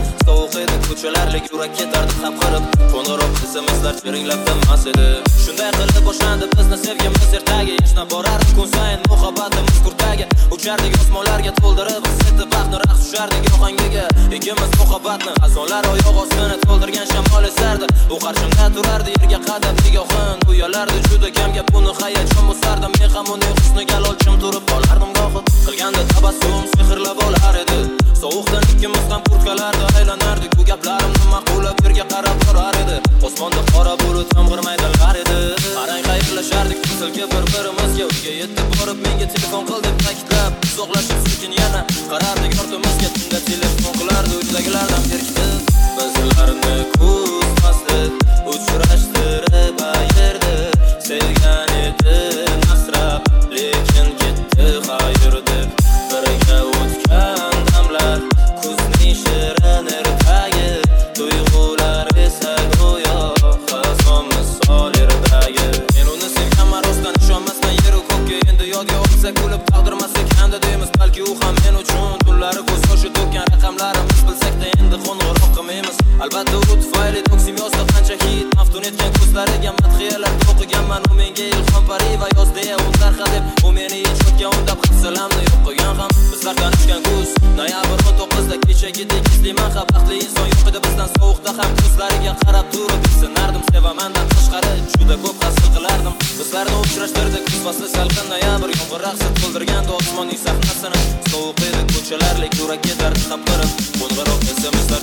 Sovuq edi ko'chalarlik yurakka dardi qapqirib Qo'ng'iroq SMS-lar chiringlab tinmas edi Shunday qilib boshlandi bizni sevgimiz ertaga Yashna borardi kun sayin muhabbatimiz kurtaga Uchardik osmonlarga to'ldirib his etib baxtni raqs tushardik ohangiga Ikkimiz muhabbatni azonlar oyoq ostini to'ldirgan shamol esardi U qarshimda turardi yerga qadab nigohin Uyalardi juda kam gap buni hayajon bosardi Men ham uning husniga lolchim turib qolardim gohi Qilganda tabassum sehrlab olar edi Sovuqdan ikkimiz ham kurtkalarda aylanardik Bu gaplarimni ma'qullab yerga qarab borar edi Osmonda qora bulut yomg'irmaydilar edi Arang xayrlashardik silkib bir-birimizga Uyga yetib borib menga telefon qil deb ta'kidlab Uzoqlashib sekin yana qarardik ortimizga Tunda telefon qilardi uydagilardan berkitib Bizlarni ko'zmasdi uchrashtirib ayirdi Sevgan edi asrab lekin ketdi xayr deb Birga o'tgan damlar kuzning shirin ertagi Tuyg'ular esa go'yo xazon misol erdagi Men uni sevganman rostdan ishonmasdan yeru ko'kka Endi yodga olsa kulib taqdirmasak endi deymiz Balki u ham men uchun tunlari ko'z yoshi to'kkan raqamlarimiz bilsak-da endi qo'ng'iroq qilmaymiz Albatta u tufayli To'ksim yozdi qancha hit Maftun etgan ko'zlariga madhiyalar to'qiganman U menga ilhom pari va yoz deya o'tarqa deb U meni ijodga undab hafsalamni yo'q qilgan ham Bizlar tanishgan kuz noyabr 19da kechagidek izlayman ha Baxtli inson yo'q edi bizdan sovuqda ham ko'zlariga qarab turib Sinardim sevamandan tashqari juda ko'p hasil qilardim Bizlarni uchrashtirdik kuz fasli salqin noyabr Yomg'ir raqsi to'ldirgandi osmonning sahnasini Sovuq edi ko'chalarlik yurakka dardi qapqirib Qo'ng'iroq SMS'lar